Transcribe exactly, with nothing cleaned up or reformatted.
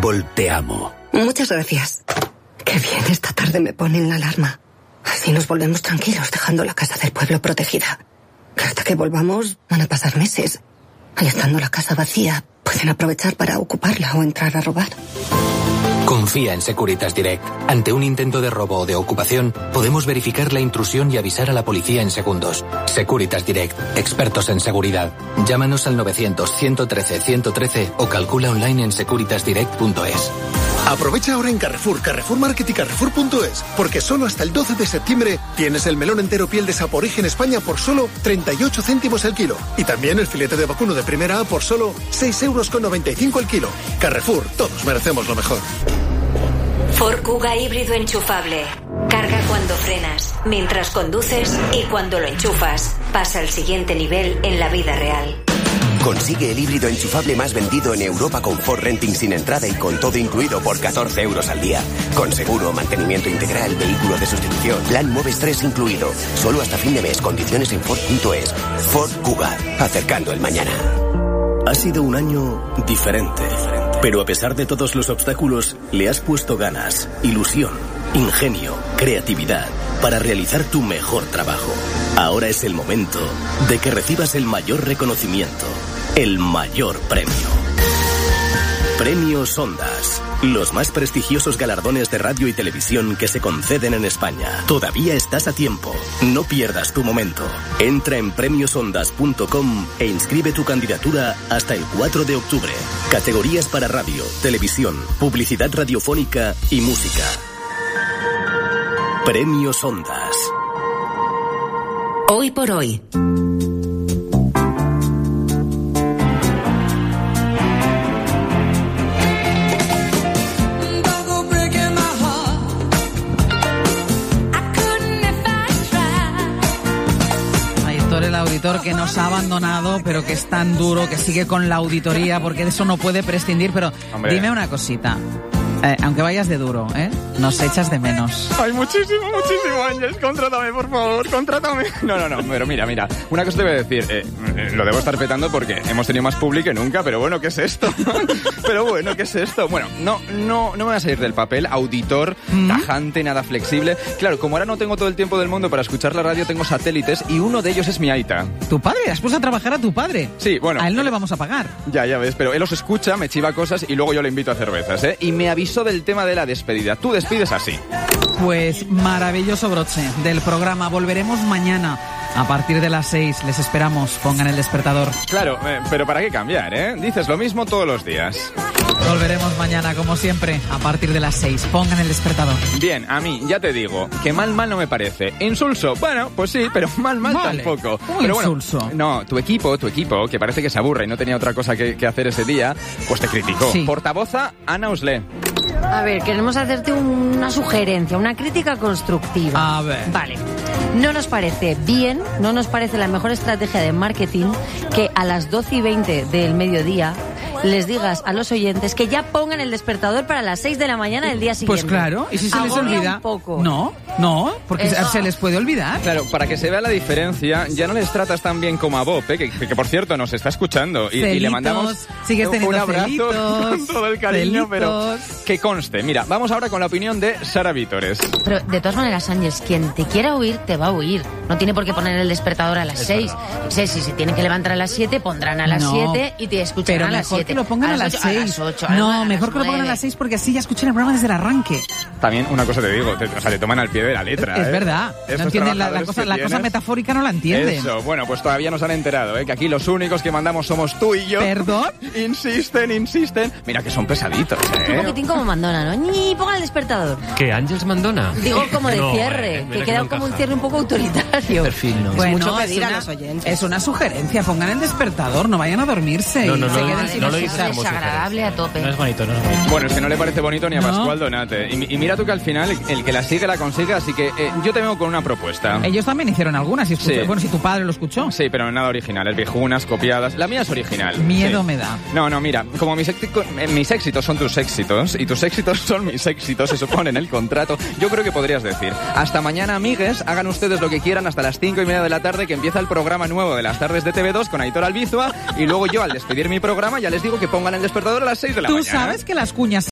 Fútbol Te Amo. Muchas gracias. Qué bien, esta tarde me ponen la alarma. Así nos volvemos tranquilos, dejando la casa del pueblo protegida. Que hasta que volvamos van a pasar meses. Y estando la casa vacía, pueden aprovechar para ocuparla o entrar a robar. Confía en Securitas Direct. Ante un intento de robo o de ocupación, podemos verificar la intrusión y avisar a la policía en segundos. Securitas Direct, expertos en seguridad. Llámanos al novecientos, ciento trece, ciento trece o calcula online en securitas direct punto es. Aprovecha ahora en Carrefour, Carrefour Market y Carrefour punto es, porque solo hasta el doce de septiembre tienes el melón entero piel de Saporigen España por solo treinta y ocho céntimos el kilo. Y también el filete de vacuno de primera A por solo seis euros con noventa y cinco el kilo. Carrefour, todos merecemos lo mejor. Ford Kuga híbrido enchufable. Carga cuando frenas, mientras conduces y cuando lo enchufas. Pasa al siguiente nivel en la vida real. Consigue el híbrido enchufable más vendido en Europa con Ford Renting sin entrada y con todo incluido por catorce euros al día. Con seguro, mantenimiento integral, vehículo de sustitución, plan Moves tres incluido. Solo hasta fin de mes. Condiciones en Ford punto es. Ford Kuga. Acercando el mañana. Ha sido un año diferente, pero a pesar de todos los obstáculos, le has puesto ganas, ilusión, ingenio, creatividad para realizar tu mejor trabajo. Ahora es el momento de que recibas el mayor reconocimiento, el mayor premio. Premios Ondas, los más prestigiosos galardones de radio y televisión que se conceden en España. Todavía estás a tiempo. No pierdas tu momento. Entra en premios ondas punto com e inscribe tu candidatura hasta el cuatro de octubre. Categorías para radio, televisión, publicidad radiofónica y música. Premios Ondas. Hoy por hoy. El auditor que nos ha abandonado, pero que es tan duro, que sigue con la auditoría, porque de eso no puede prescindir. Pero Hombre. Dime una cosita. Eh, aunque vayas de duro, ¿eh? Nos echas de menos. Ay, muchísimo, muchísimo, Ángel. Contrátame, por favor, contrátame. No, no, no, pero mira, mira. Una cosa te voy a decir. Eh, eh, lo debo estar petando porque hemos tenido más publi que nunca, pero bueno, ¿qué es esto? Pero bueno, ¿qué es esto? Bueno, no, no, no me voy a salir del papel. Auditor, ¿Mm? tajante, nada flexible. Claro, como ahora no tengo todo el tiempo del mundo para escuchar la radio, tengo satélites y uno de ellos es mi aita. ¿Tu padre? ¿Has puesto a trabajar a tu padre? Sí, bueno. A él no le vamos a pagar. Ya, ya ves, pero él los escucha, me chiva cosas y luego yo le invito a cervezas, ¿eh? Y me avisó del tema de la despedida. Tú despides así. Pues maravilloso broche del programa. Volveremos mañana a partir de las seis. Les esperamos. Pongan el despertador. Claro, eh, pero ¿para qué cambiar, eh? Dices lo mismo todos los días. Volveremos mañana, como siempre, a partir de las seis. Pongan el despertador. Bien, a mí, ya te digo, que mal mal no me parece. Insulso, bueno, pues sí, pero mal mal vale. tampoco. ¿Cómo pero insulso? Bueno, no, tu equipo, tu equipo, que parece que se aburre y no tenía otra cosa que, que hacer ese día, pues te criticó. Sí. Portavoza, Ana Uslé. A ver, queremos hacerte una sugerencia, una crítica constructiva. A ver. Vale. No nos parece bien, no nos parece la mejor estrategia de marketing que a las doce y veinte del mediodía les digas a los oyentes que ya pongan el despertador para las seis de la mañana del día siguiente. Pues claro, ¿y si se les Agobia olvida? Un poco. No, no, porque Eso. se les puede olvidar. Claro, para que se vea la diferencia, ya no les tratas tan bien como a Bob, ¿eh? que, que, que por cierto nos está escuchando y, Celitos, y le mandamos sigues un abrazo celitos, con todo el cariño, celitos. pero que conste. Mira, vamos ahora con la opinión de Sara Vítores. Pero de todas maneras, Ángeles, quien te quiera oír, te va a oír. No tiene por qué poner el despertador a las seis. Si se tienen que levantar a las siete, pondrán a las No, siete y te escucharán pero a las siete. mejor que lo pongan a las ocho, seis. A las ocho, no, a mejor las que lo pongan a nueve. las seis porque así ya escuchan el programa desde el arranque. También una cosa te digo, te, o sea, te toman al pie de la letra. Es ¿eh? verdad. Estos No entienden la, la trabajadores cosa, que la cosa tienes. metafórica, no la entienden. Eso, bueno, pues todavía nos han enterado, ¿eh? Que aquí los únicos que mandamos somos tú y yo. ¿Perdón? Insisten, insisten. Mira que son pesaditos, Un ¿eh? poquitín como Mandona, ¿no? Ni ponga el despertador. ¿Qué? ¿Ángeles Mandona? Digo como de No, cierre, eh, mira que que queda no como un encaja. cierre un poco autoritario. Perfil, no. Bueno, mucho pedir es a una, los oyentes. es una sugerencia, pongan el despertador, no vayan a dormirse. No, y no, se no, queden no, sin no lo escuchar. dices como desagradable a tope. No es bonito, no es bonito. Bueno, es que no le parece bonito ni a No. Pascual Donate. Y, y mira tú que al final el, el que la sigue la consigue, así que eh, yo te vengo con una propuesta. Ellos también hicieron algunas, y escuché- Sí. bueno, si tu padre lo escuchó. Sí, pero nada original, es viejunas, copiadas. La mía es original. Miedo Sí. me da. No, no, mira, como mis, éxito- eh, mis éxitos son tus éxitos y tus éxitos son mis éxitos, se supone en el contrato, yo creo que podrías decir, hasta mañana, amigues, hagan ustedes lo que quieran hasta las cinco y media de la tarde, que empieza el programa nuevo de las tardes de T V dos con Aitor Albizua, y luego yo, al despedir mi programa, ya les digo que pongan el despertador a las seis de la Tú mañana. sabes que las cuñas